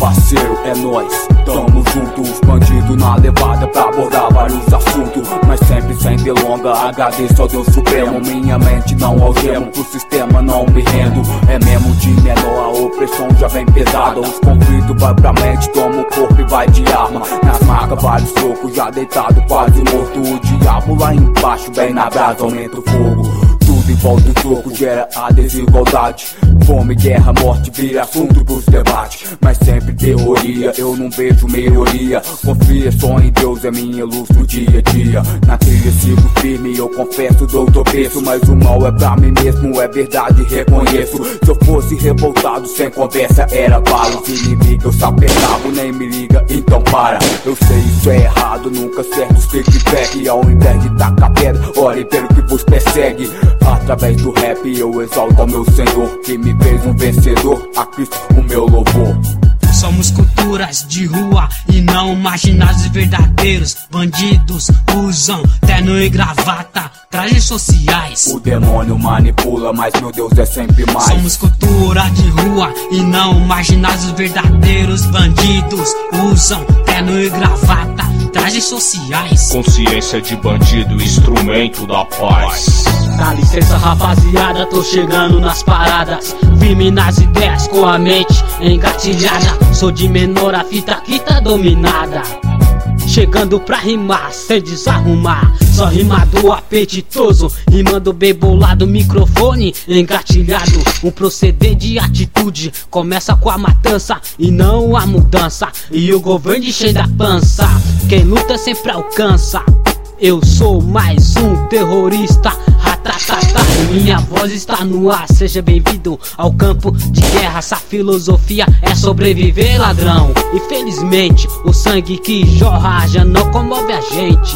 parceiro, é nóis, tamo junto. Os bandidos na levada pra abordar vários assuntos, mas sempre sem delonga. Agradeço ao Deus Supremo, minha mente não algemo, pro sistema não me rendo. É mesmo de menor, a opressão já vem pesada. Os conflitos vai pra mente, toma o corpo e vai de arma. Nas marcas vários socos, já deitado quase morto. O diabo lá embaixo, bem na brasa, aumenta o fogo. Tudo em volta do troco gera a desigualdade. Fome, guerra, morte vira assunto pros debates, mas sempre teoria, eu não vejo melhoria. Confia só em Deus, é minha luz no dia a dia. Na trilha sigo firme, eu confesso, dou tropeço, mas o mal é pra mim mesmo, é verdade, reconheço. Se eu fosse revoltado, sem conversa, era bala. Se me liga, eu sapecavo, nem me liga, então para. Eu sei isso é errado, nunca certo os feedback. Ao invés de tacar pedra, ore pelo que vos persegue. Através do rap eu exalto ao meu Senhor, que me fez um vencedor, a Cristo o meu louvor. Somos culturas de rua e não marginais verdadeiros. Bandidos usam terno e gravata, trajes sociais. O demônio manipula, mas meu Deus é sempre mais. Somos cultura de rua e não marginais verdadeiros. Bandidos usam terno e gravata, trajes sociais. Consciência de bandido, instrumento da paz. Dá licença rapaziada, tô chegando nas paradas, firme nas ideias com a mente engatilhada. Sou de menor, a fita aqui tá dominada, chegando pra rimar sem desarrumar. Só rimado apetitoso, rimando bem bolado, microfone engatilhado. Um proceder de atitude começa com a matança e não a mudança. E o governo enchendo a pança, quem luta sempre alcança. Eu sou mais um terrorista, ratatatá, minha voz está no ar. Seja bem-vindo ao campo de guerra. Essa filosofia é sobreviver, ladrão. Infelizmente, o sangue que jorra já não comove a gente,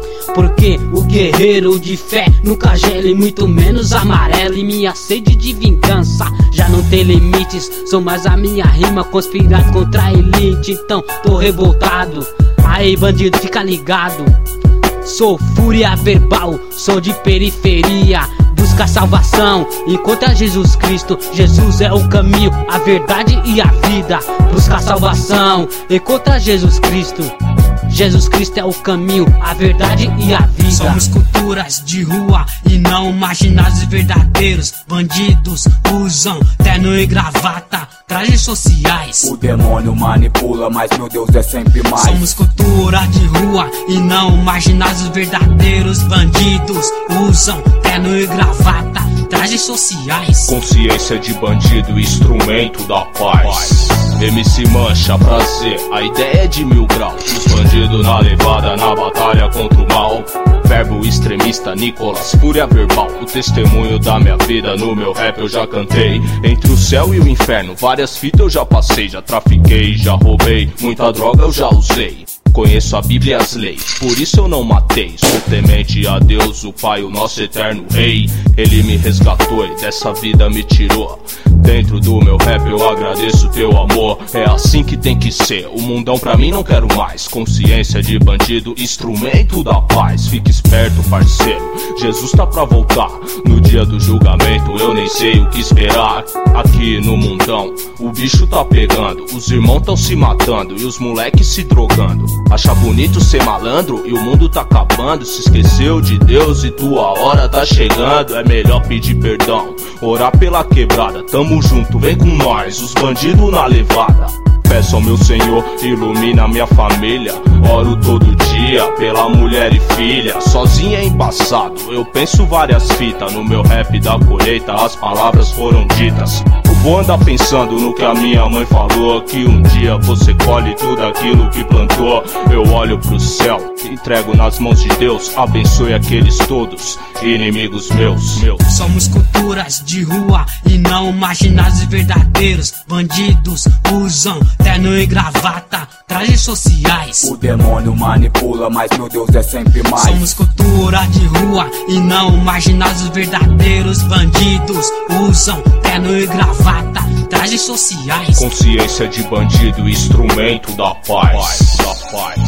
porque o guerreiro de fé nunca gela e muito menos amarelo. E minha sede de vingança já não tem limites. Sou mais a minha rima conspirado contra a elite. Então tô revoltado, aí bandido fica ligado. Sou fúria verbal, sou de periferia. Busca salvação, encontra Jesus Cristo. Jesus é o caminho, a verdade e a vida. Busca salvação, encontra Jesus Cristo. Jesus Cristo é o caminho, a verdade e a vida. Somos culturas de rua e não marginais verdadeiros. Bandidos usam terno e gravata, trajes sociais. O demônio manipula, mas meu Deus é sempre mais. Somos cultura de rua e não marginais verdadeiros. Bandidos usam terno e gravata, trajes sociais. Consciência de bandido, instrumento da paz. MC Mancha, prazer, a ideia é de 1000 graus. Os bandidos na levada, na batalha contra o mal. Verbo extremista, Nicolas, fúria verbal. O testemunho da minha vida, no meu rap eu já cantei. Entre o céu e o inferno, várias fitas eu já passei. Já trafiquei, já roubei, muita droga eu já usei. Conheço a Bíblia e as leis, por isso eu não matei. Sou temente a Deus, o Pai, o nosso eterno Rei. Ele me resgatou e dessa vida me tirou. Dentro do meu rap eu agradeço teu amor. É assim que tem que ser, o mundão pra mim não quero mais. Consciência de bandido, instrumento da paz. Fique esperto, parceiro, Jesus tá pra voltar. No dia do julgamento eu nem sei o que esperar. Aqui no mundão o bicho tá pegando. Os irmãos tão se matando e os moleques se drogando. Acha bonito ser malandro e o mundo tá acabando. Se esqueceu de Deus e tua hora tá chegando. É melhor pedir perdão, orar pela quebrada. Tamo junto, vem com nós, os bandidos na levada. Peço ao meu Senhor, ilumina minha família. Oro todo dia pela mulher e filha. Sozinha é embaçado, eu penso várias fitas. No meu rap da colheita as palavras foram ditas. Eu vou andar pensando no que a minha mãe falou, que um dia você colhe tudo aquilo que plantou. Eu olho pro céu, entrego nas mãos de Deus. Abençoe aqueles todos, inimigos meus. Somos culturas de rua e não marginais verdadeiros. Bandidos usam terno e gravata, trajes sociais. O demônio manipula, mas meu Deus é sempre mais. Somos cultura de rua e não marginais verdadeiros. Bandidos usam terno e gravata, trajes sociais. Consciência de bandido, instrumento da paz.